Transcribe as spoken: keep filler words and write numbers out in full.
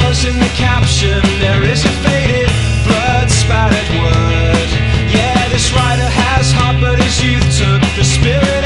Cause in the caption there is a faded, blood-spattered word. Yeah, this writer has heart, but his youth took the spirit